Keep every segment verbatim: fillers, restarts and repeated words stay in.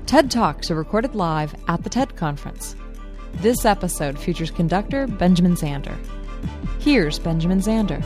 TED Talks are recorded live at the TED Conference. This episode features conductor Benjamin Zander. Here's Benjamin Zander.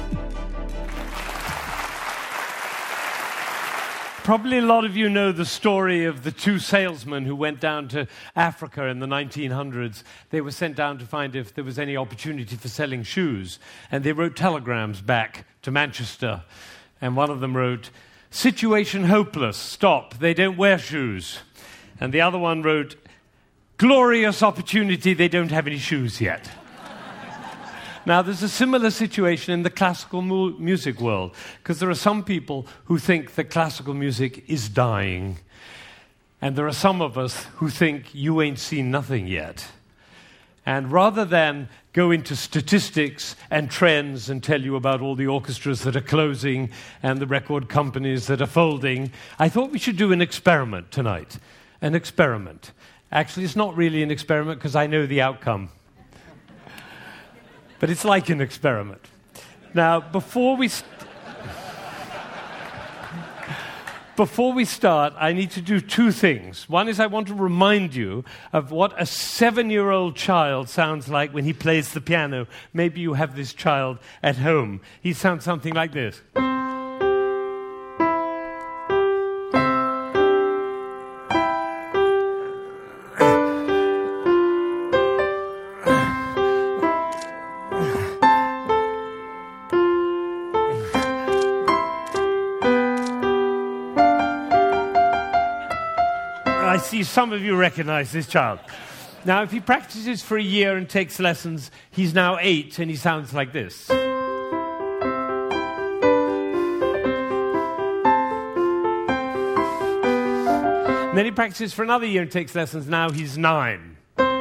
Probably a lot of you know the story of the two salesmen who went down to Africa in the nineteen hundreds. They were sent down to find if there was any opportunity for selling shoes. And they wrote telegrams back to Manchester. And one of them wrote, "Situation hopeless, stop, they don't wear shoes." And the other one wrote, "Glorious opportunity, they don't have any shoes yet." Now, there's a similar situation in the classical mu- music world, because there are some people who think that classical music is dying, and there are some of us who think you ain't seen nothing yet. And rather than go into statistics and trends and tell you about all the orchestras that are closing and the record companies that are folding, I thought we should do an experiment tonight. An experiment. Actually, it's not really an experiment because I know the outcome. But it's like an experiment. Now, before we st- before we start, I need to do two things. One is I want to remind you of what a seven-year-old child sounds like when he plays the piano. Maybe you have this child at home. He sounds something like this. I see some of you recognize this child. Now, if he practices for a year and takes lessons, he's now eight and he sounds like this. And then he practices for another year and takes lessons. Now he's nine.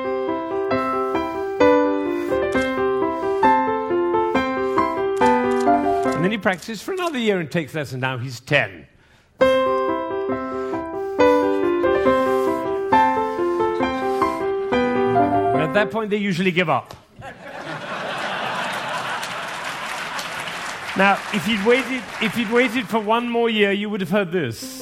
And then he practices for another year and takes lessons. Now he's ten. At that point, they usually give up. Now, if you'd waited, if you'd waited for one more year, you would have heard this.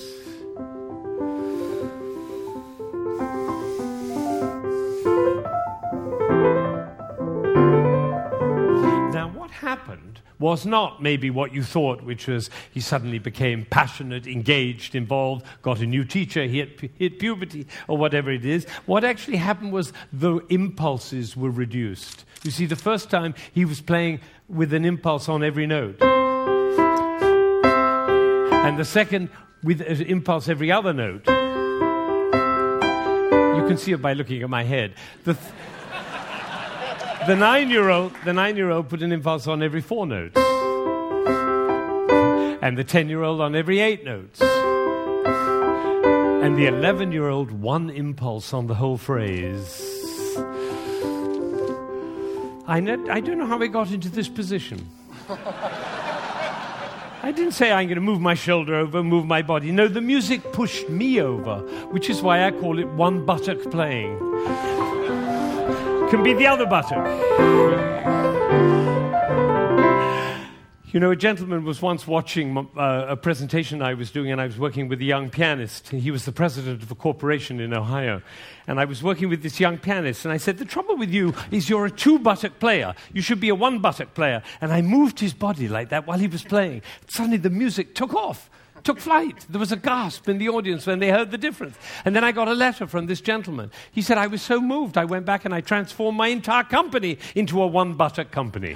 Now, what happened was not maybe what you thought, which was he suddenly became passionate, engaged, involved, got a new teacher, he hit, hit puberty, or whatever it is. What actually happened was the impulses were reduced. You see, the first time he was playing with an impulse on every note. And the second, with an impulse every other note. You can see it by looking at my head. The th- The nine-year-old, the nine-year-old put an impulse on every four notes. And the ten-year-old on every eight notes. And the eleven-year-old one impulse on the whole phrase. I, ne- I don't know how I got into this position. I didn't say I'm going to move my shoulder over, move my body. No, the music pushed me over, which is why I call it one buttock playing. Can be the other buttock. You know, a gentleman was once watching uh, a presentation I was doing, and I was working with a young pianist. He was the president of a corporation in Ohio. And I was working with this young pianist, and I said, "The trouble with you is you're a two-buttock player. You should be a one-buttock player." And I moved his body like that while he was playing. Suddenly the music took off. Took flight. There was a gasp in the audience when they heard the difference. And then I got a letter from this gentleman. He said, "I was so moved, I went back and I transformed my entire company into a one-buttock company."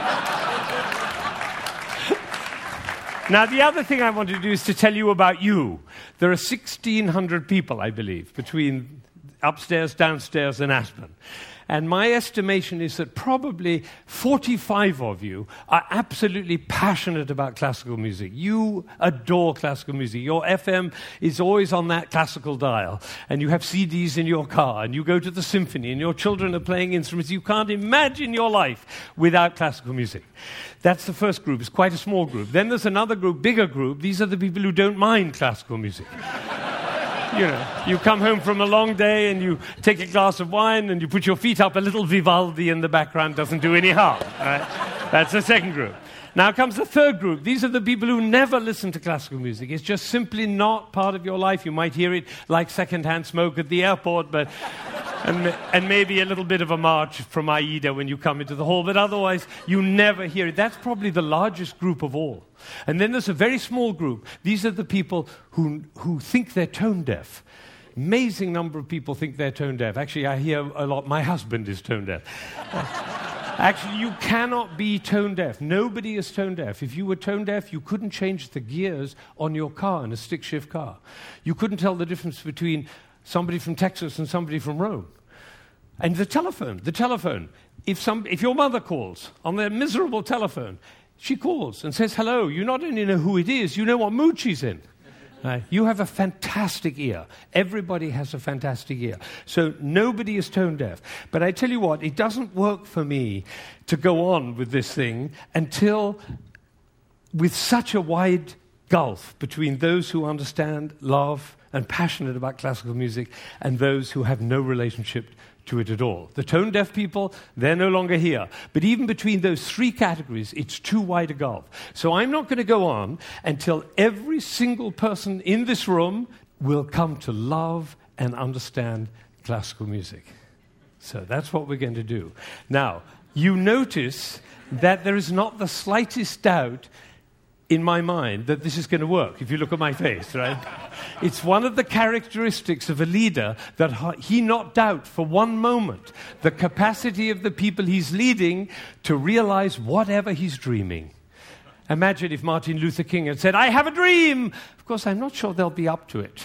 Now, the other thing I want to do is to tell you about you. There are sixteen hundred people, I believe, between upstairs, downstairs, and Aspen. And my estimation is that probably forty-five of you are absolutely passionate about classical music. You adore classical music. Your F M is always on that classical dial. And you have C Ds in your car. And you go to the symphony. And your children are playing instruments. You can't imagine your life without classical music. That's the first group. It's quite a small group. Then there's another group, bigger group. These are the people who don't mind classical music. You know, you come home from a long day and you take a glass of wine and you put your feet up. A little Vivaldi in the background doesn't do any harm. Right? That's the second group. Now comes the third group. These are the people who never listen to classical music. It's just simply not part of your life. You might hear it like secondhand smoke at the airport, but and, and maybe a little bit of a march from Aida when you come into the hall, but otherwise you never hear it. That's probably the largest group of all. And then there's a very small group. These are the people who, who think they're tone deaf. Amazing number of people think they're tone deaf. Actually, I hear a lot. My husband is tone deaf. Actually, you cannot be tone deaf. Nobody is tone deaf. If you were tone deaf, you couldn't change the gears on your car in a stick-shift car. You couldn't tell the difference between somebody from Texas and somebody from Rome. And the telephone, the telephone. If, some, if your mother calls on their miserable telephone, she calls and says hello. You not only know who it is, you know what mood she's in. Right. You have a fantastic ear. Everybody has a fantastic ear. So nobody is tone deaf. But I tell you what, it doesn't work for me to go on with this thing until, with such a wide gulf between those who understand, love, and passionate about classical music and those who have no relationship to it at all. The tone-deaf people, they're no longer here. But even between those three categories, it's too wide a gulf. So I'm not going to go on until every single person in this room will come to love and understand classical music. So that's what we're going to do. Now, you notice that there is not the slightest doubt in my mind that this is going to work, if you look at my face, right? It's one of the characteristics of a leader that he not doubt for one moment the capacity of the people he's leading to realize whatever he's dreaming. Imagine if Martin Luther King had said, I have a dream! Of course, I'm not sure they'll be up to it.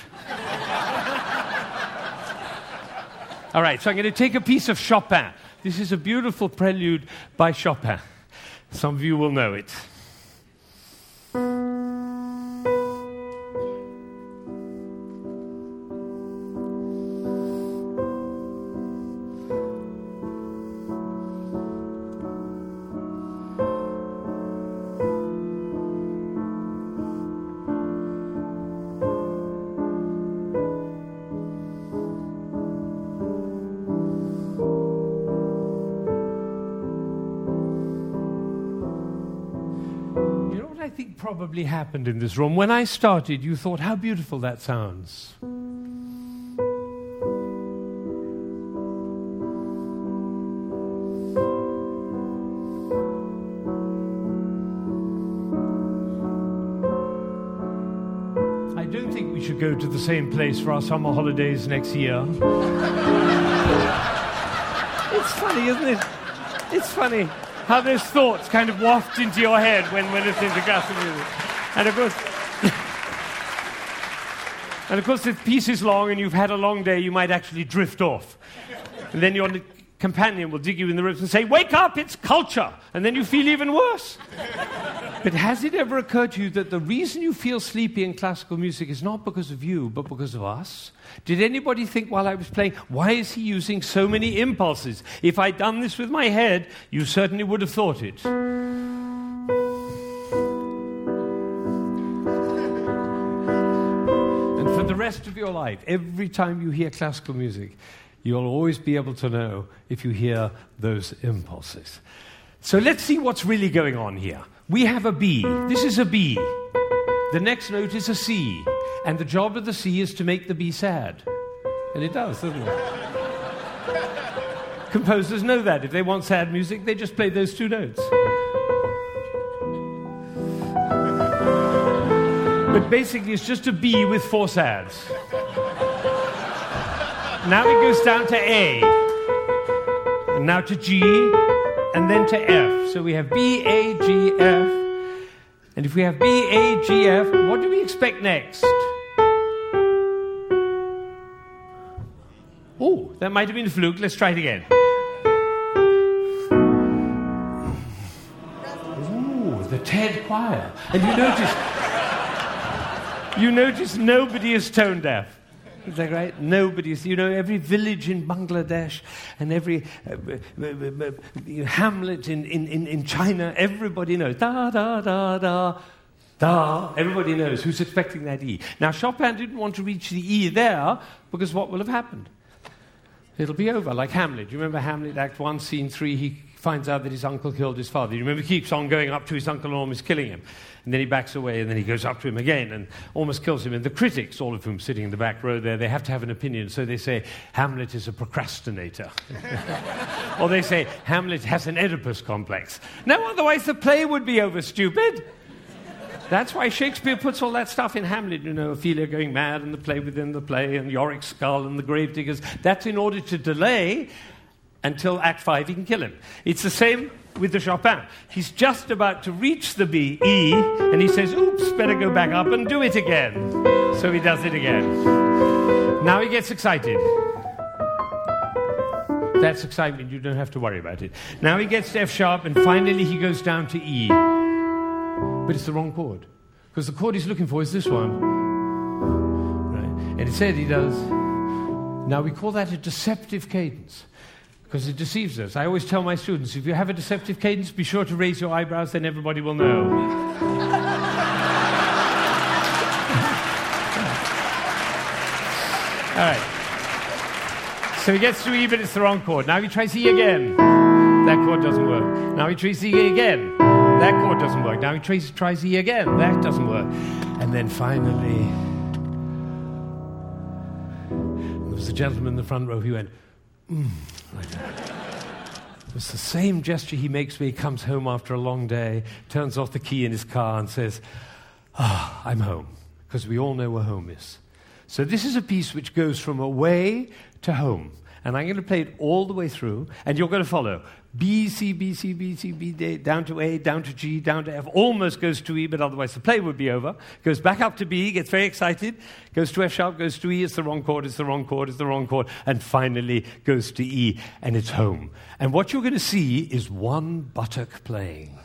All right, so I'm going to take a piece of Chopin. This is a beautiful prelude by Chopin. Some of you will know it. Probably happened in this room. When I started, you thought, how beautiful that sounds. I don't think we should go to the same place for our summer holidays next year. It's funny, isn't it? It's funny how those thoughts kind of waft into your head when we're listening to classical music. And of course, and of course, if the piece is long and you've had a long day, you might actually drift off. And then your companion will dig you in the ribs and say, wake up, it's culture! And then you feel even worse. But has it ever occurred to you that the reason you feel sleepy in classical music is not because of you, but because of us? Did anybody think while I was playing, why is he using so many impulses? If I'd done this with my head, you certainly would have thought it. And for the rest of your life, every time you hear classical music, you'll always be able to know if you hear those impulses. So let's see what's really going on here. We have a B. This is a B. The next note is a C. And the job of the C is to make the B sad. And it does, doesn't it? Composers know that. If they want sad music, they just play those two notes. But basically, it's just a B with four sads. Now it goes down to A. And now to G. And then to F. So we have B, A, G, F. And if we have B, A, G, F, what do we expect next? Oh, that might have been a fluke. Let's try it again. Ooh, the TED choir. And you notice, you notice nobody is tone deaf. Is that right? Nobody's, you know, every village in Bangladesh and every uh, uh, uh, uh, hamlet in, in, in China, everybody knows. Da, da, da, da, da. Everybody knows who's expecting that E. Now, Chopin didn't want to reach the E there because what will have happened? It'll be over, like Hamlet. You remember Hamlet, Act one, Scene three? He finds out that his uncle killed his father. You remember, he keeps on going up to his uncle and almost killing him. And then he backs away, and then he goes up to him again and almost kills him. And the critics, all of whom sitting in the back row there, they have to have an opinion. So they say, Hamlet is a procrastinator. Or they say, Hamlet has an Oedipus complex. No, otherwise the play would be over, stupid. That's why Shakespeare puts all that stuff in Hamlet, you know, Ophelia going mad and the play within the play and Yorick's skull and the gravediggers. That's in order to delay until Act Five he can kill him. It's the same with the Chopin. He's just about to reach the B, E, and he says, oops, better go back up and do it again. So he does it again. Now he gets excited. That's excitement, you don't have to worry about it. Now he gets to F sharp, and finally he goes down to E. But it's the wrong chord. Because the chord he's looking for is this one. Right? And instead he does. Now we call that a deceptive cadence. Because it deceives us. I always tell my students, if you have a deceptive cadence, be sure to raise your eyebrows, then everybody will know. All right. So he gets to E, but it's the wrong chord. Now he tries E again. That chord doesn't work. Now he tries E again. That chord doesn't work. Now he tries, tries E again. That doesn't work. And then finally, there was a gentleman in the front row who went, mm, like that. It's the same gesture he makes when he comes home after a long day, turns off the key in his car and says, ah, I'm home. Because we all know where home is. So this is a piece which goes from away to home. And I'm going to play it all the way through, and you're going to follow. B, C, B, C, B, C, B, D, down to A, down to G, down to F, almost goes to E, but otherwise the play would be over. Goes back up to B, gets very excited, goes to F sharp, goes to E, it's the wrong chord, it's the wrong chord, it's the wrong chord, and finally goes to E, and it's home. And what you're going to see is one buttock playing.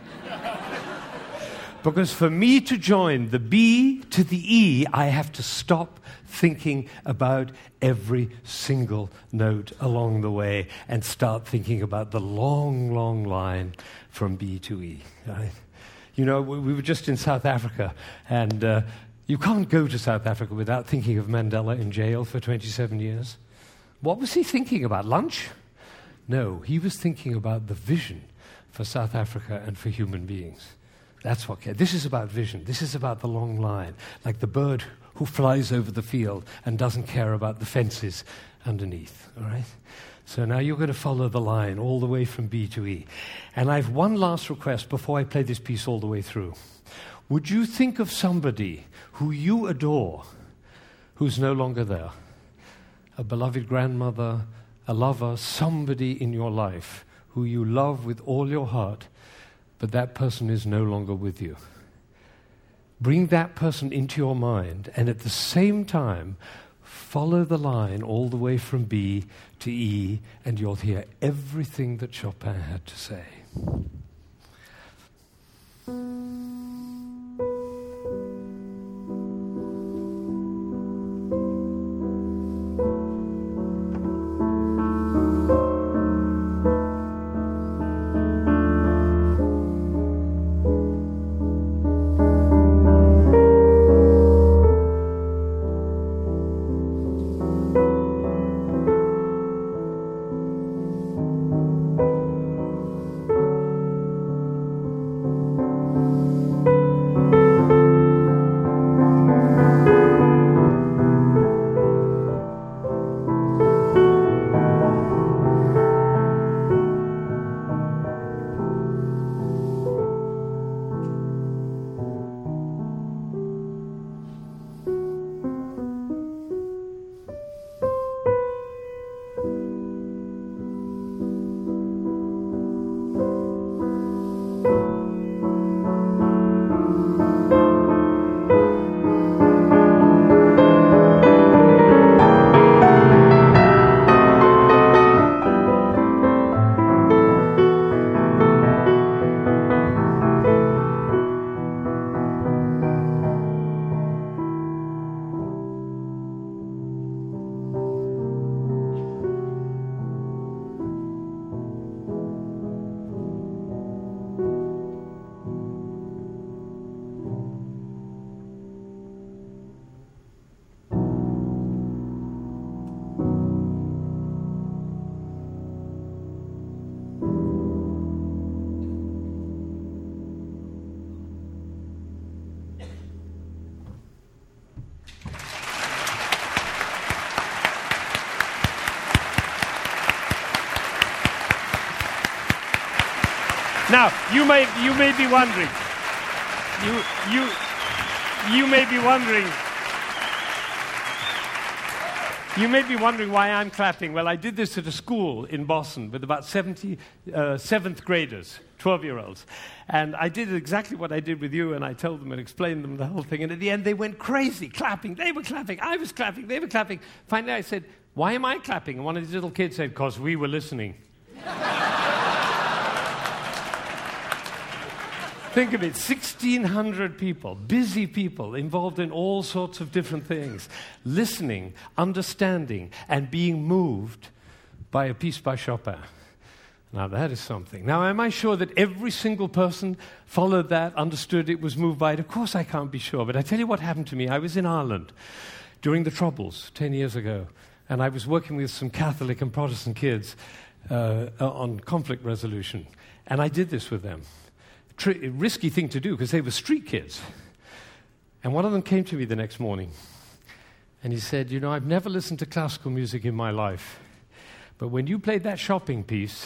Because for me to join the B to the E, I have to stop thinking about every single note along the way and start thinking about the long, long line from B to E. Right? You know, we, we were just in South Africa, and uh, you can't go to South Africa without thinking of Mandela in jail for twenty-seven years. What was he thinking about? Lunch? No, he was thinking about the vision for South Africa and for human beings. That's what. This is about vision. This is about the long line, like the bird who flies over the field and doesn't care about the fences underneath. All right. So now you're going to follow the line all the way from B to E. And I have one last request before I play this piece all the way through. Would you think of somebody who you adore, who's no longer there? A beloved grandmother, a lover, somebody in your life who you love with all your heart, but that person is no longer with you. Bring that person into your mind, and at the same time, follow the line all the way from B to E, and you'll hear everything that Chopin had to say. Now, you may, you may be wondering, you, you, you may be wondering, you may be wondering why I'm clapping. Well, I did this at a school in Boston with about seventy uh, seventh graders, twelve-year-olds. And I did exactly what I did with you, and I told them and explained them the whole thing. And at the end, they went crazy, clapping. They were clapping. I was clapping. They were clapping. Finally, I said, why am I clapping? And one of these little kids said, because we were listening. Think of it, sixteen hundred people, busy people, involved in all sorts of different things, listening, understanding, and being moved by a piece by Chopin. Now, that is something. Now, am I sure that every single person followed that, understood it, was moved by it? Of course I can't be sure, but I tell you what happened to me. I was in Ireland during the Troubles ten years ago, and I was working with some Catholic and Protestant kids uh, on conflict resolution, and I did this with them. Tr- risky thing to do because they were street kids. And one of them came to me the next morning and he said, you know, I've never listened to classical music in my life, but when you played that shopping piece,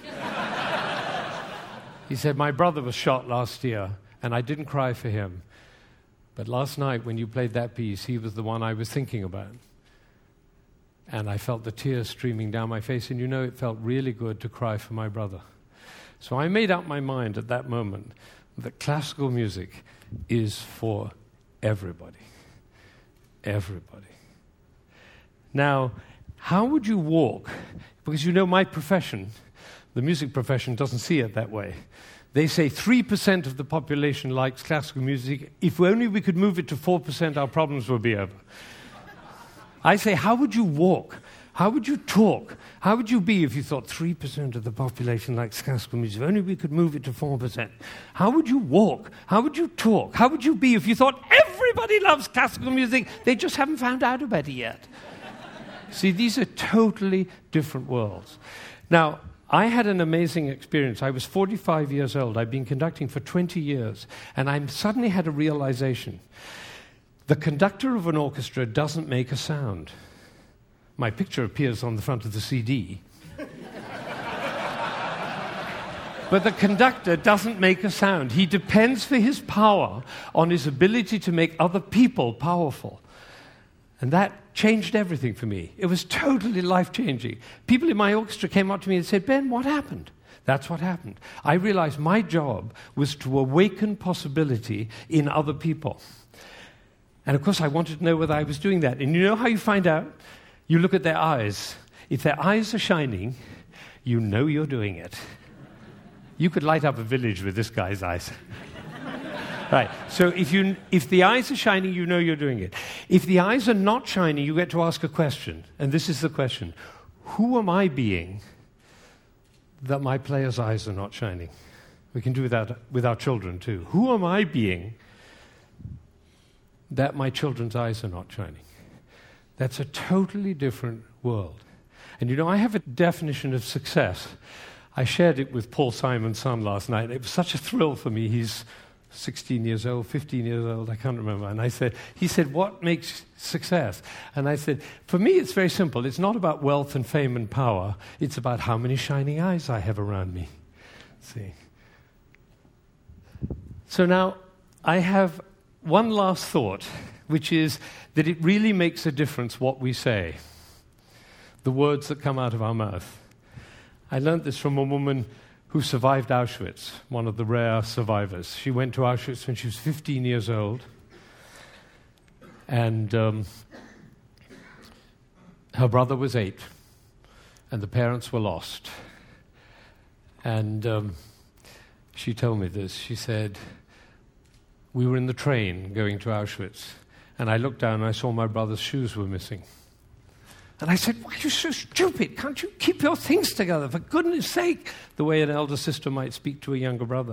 he said, my brother was shot last year and I didn't cry for him. But last night when you played that piece, he was the one I was thinking about. And I felt the tears streaming down my face, and you know, it felt really good to cry for my brother. So I made up my mind at that moment that classical music is for everybody. Everybody. Now, how would you walk? Because you know my profession, the music profession, doesn't see it that way. They say three percent of the population likes classical music. If only we could move it to four percent, our problems would be over. I say, how would you walk? How would you talk? How would you be if you thought three percent of the population likes classical music? If only we could move it to four percent. How would you walk? How would you talk? How would you be if you thought everybody loves classical music? They just haven't found out about it yet. See, these are totally different worlds. Now, I had an amazing experience. I was forty-five years old. I'd been conducting for twenty years, and I suddenly had a realization. The conductor of an orchestra doesn't make a sound. My picture appears on the front of the C D. But the conductor doesn't make a sound. He depends for his power on his ability to make other people powerful. And that changed everything for me. It was totally life-changing. People in my orchestra came up to me and said, Ben, what happened? That's what happened. I realized my job was to awaken possibility in other people. And of course, I wanted to know whether I was doing that. And you know how you find out? You look at their eyes. If their eyes are shining, you know you're doing it. You could light up a village with this guy's eyes. Right. So if you, if the eyes are shining, you know you're doing it. If the eyes are not shining, you get to ask a question. And this is the question. Who am I being that my player's eyes are not shining? We can do that with our children too. Who am I being that my children's eyes are not shining? That's a totally different world. And you know, I have a definition of success. I shared it with Paul Simon's son last night. It was such a thrill for me. He's sixteen years old, fifteen years old, I can't remember. And I said, he said, what makes success? And I said, for me, it's very simple. It's not about wealth and fame and power. It's about how many shining eyes I have around me. See? So now, I have one last thought, which is that it really makes a difference what we say, the words that come out of our mouth. I learned this from a woman who survived Auschwitz, one of the rare survivors. She went to Auschwitz when she was fifteen years old, and um, her brother was eight, and the parents were lost. And um, she told me this. She said, we were in the train going to Auschwitz, and I looked down and I saw my brother's shoes were missing. And I said, why are you so stupid? Can't you keep your things together? For goodness sake, the way an elder sister might speak to a younger brother.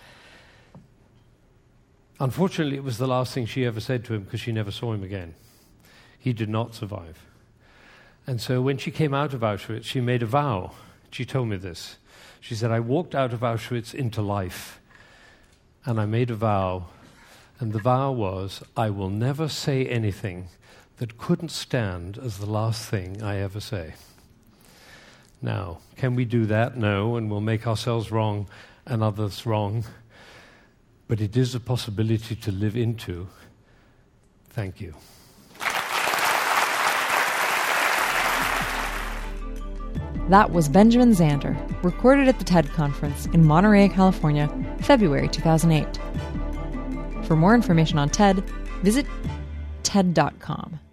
Unfortunately, it was the last thing she ever said to him because she never saw him again. He did not survive. And so when she came out of Auschwitz, she made a vow. She told me this. She said, I walked out of Auschwitz into life, and I made a vow. And the vow was, I will never say anything that couldn't stand as the last thing I ever say. Now, can we do that? No, and we'll make ourselves wrong and others wrong, but it is a possibility to live into. Thank you. That was Benjamin Zander, recorded at the TED Conference in Monterey, California, February two thousand eight. For more information on TED, visit ted dot com.